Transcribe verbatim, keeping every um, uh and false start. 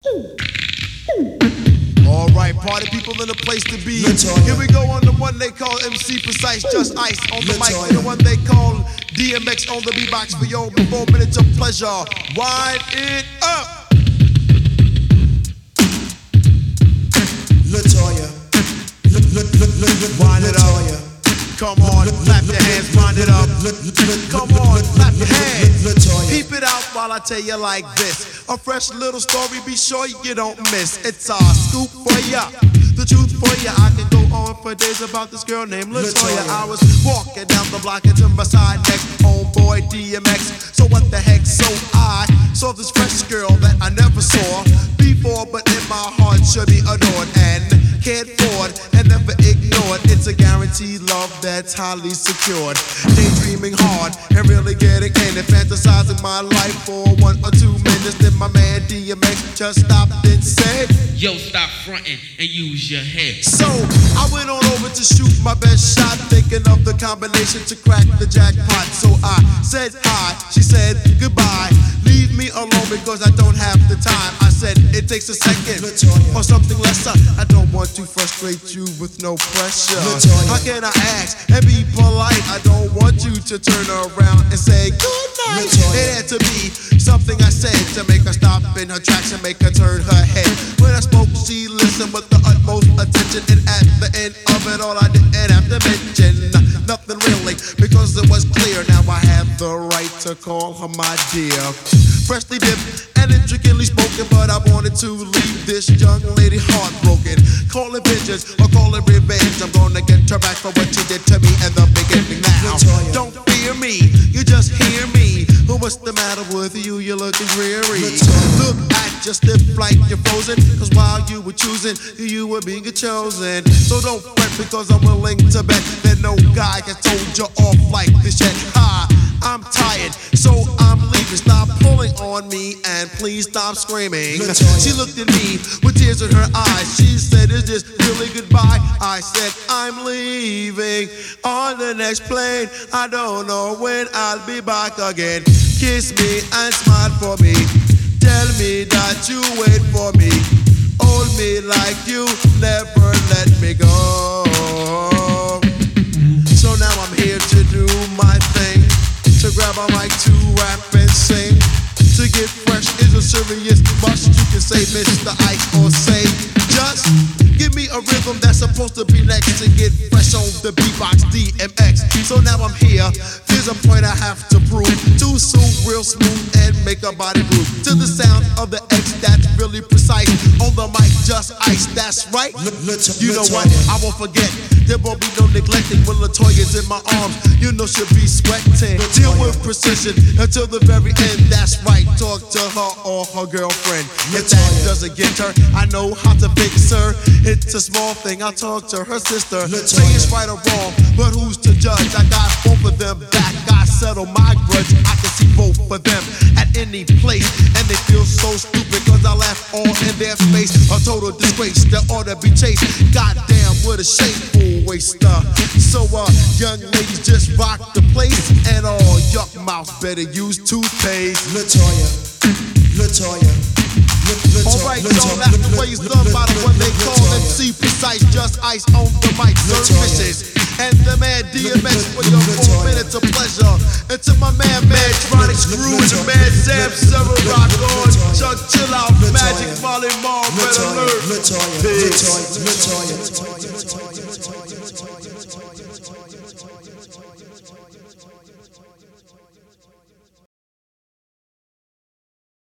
Alright, party people in the place to be. Here we go on the one they call M C Precise, Just Ice on the mic, and the one they call D M X on the beatbox for your four minutes of pleasure. Wind it up. Latoya, wind it up. Come on, clap your hands, wind it up. Come on, clap your hands. Keep it out while I tell you like this. A fresh little story, be sure you don't miss. It's a scoop for ya, the truth for ya. I can go on for days about this girl named Latoya. I was walking down the block into my side next homeboy D M X. So what the heck? So I saw this fresh girl that I never saw before, but in my heart should be adored and cared for and never ignored. It's a guaranteed love that's highly secured. Daydreaming hard and really getting in and fantasizing my life for one or two minutes. Then my man D M X just stopped and said, yo, stop fronting and use your head. So I went on over to shoot my best shot, thinking of the combination to crack the jackpot. So I said hi, she said goodbye. Leave me alone because I don't have the time. I said it takes a second or something lesser. I don't want to frustrate you with no pressure. How can I ask and be polite? I don't want you to turn around and say good night. It had to be something I said to make her stop in her tracks and make her turn her head. When I spoke, she listened with the utmost attention, and at the end of it all, I didn't have to mention nothing really, because it was clear. Now I have the right to call her my dear. Freshly dipped and intricately spoken, but I wanted to leave this young lady heartbroken. Call it vengeance or call it revenge. I'm gonna get her back for what she did to me in the beginning. Now, don't fear me, you just hear me. Well, what's the matter with you? You're looking dreary. Look at your stiff like you're frozen, cause while you were choosing, you were being chosen. So don't fret because I'm willing to bet that no guy has told you off like this yet. Ha, I'm tired, so I'm leaving. Stop pulling on me and please stop screaming. She looked at me with tears in her eyes. She said, is this really goodbye? I said, I'm leaving on the next plane. I don't know when I'll be back again. Kiss me and smile for me. Tell me that you wait for me. Hold me like you never let me go. So now I'm here to do my thing, to grab a mic, to rap and sing. To get fresh is a serious must. You can say Mister Ice or say just give me a rhythm that's supposed to be next to get fresh on the beatbox D M X. So now I'm here, there's a point I have to prove. Too soon, real smooth and make a body move to the sound of the X that's really precise. On the mic, Just Ice, that's right. You know what, I won't forget. There won't be no neglecting when Latoya's in my arms. You know she'll be sweating. Deal with precision until the very end. That's right, talk to her or her girlfriend. If that doesn't get her, I know how to fix her. It's a small thing, I'll talk to her sister. Say it's right or wrong, but who's to judge? I got both of them back, I settle my grudge. I can see both of them at any place, and they feel so stupid cause I laugh all in their face. A total disgrace, they ought to be chased. Goddamn, what a shameful waster. So uh, young ladies, just rock the place, and all yuck mouths better use toothpaste. Latoya, Latoya. Alright, y'all, that's the way it's done by the one they call M C Precise, Just Ice on the mic, services. And the man D M X for your four minutes of pleasure. And to my man, man, Tronic Screw, and the man Sam Sever Rock on, Chuck Chill Out, Magic Molly Mall, Red Alert. Latoya, Latoya, Latoya, Latoya, Latoya, Latoya.